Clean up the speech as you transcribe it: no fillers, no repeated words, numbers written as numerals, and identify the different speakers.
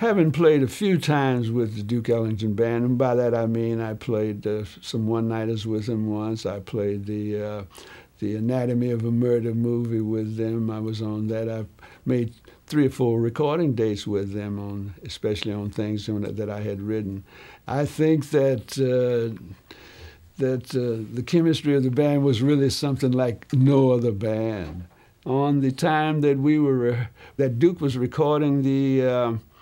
Speaker 1: having played a few times with the Duke Ellington Band, and by that I mean I played some one-nighters with them once. I played the Anatomy of a Murder movie with them. I was on that. I made 3 or 4 recording dates with them, especially on things that I had written. I think that the chemistry of the band was really something like no other band. On the time that that Duke was recording the